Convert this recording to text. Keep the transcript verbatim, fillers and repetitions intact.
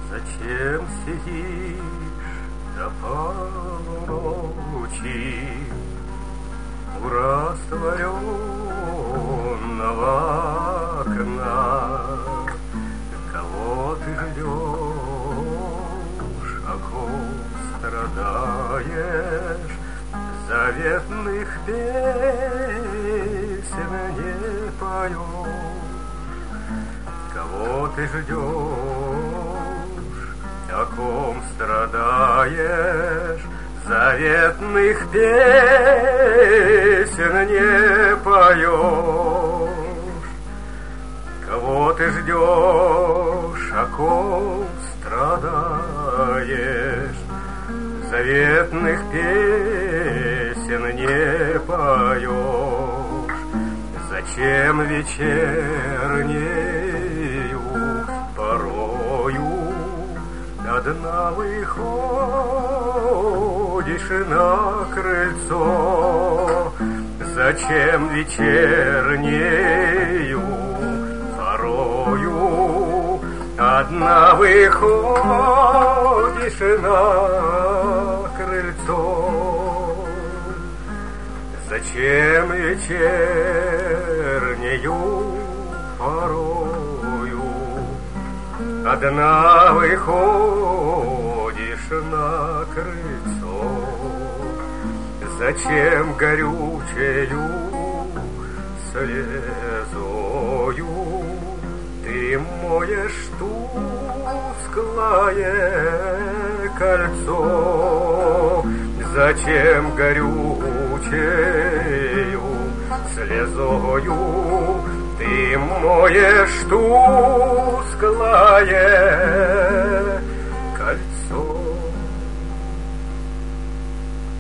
Зачем сидишь до полуночи у растворенного окна? Кого ты ждешь, о ком страдаешь? Заветных песен не поешь. Кого ты ждешь, о ком страдаешь? Заветных песен не поешь. Кого ты ждешь, о ком страдаешь? Заветных песен не поешь. Зачем вечернею порою одна выходишь на крыльцо? Зачем вечернею порою одна выходишь на крыльцо? Зачем вечернею порою одна выходишь на крыльцо? Зачем горючею слезою ты моешь тусклое кольцо? Зачем горючею слезою ты моешь тусклое кольцо?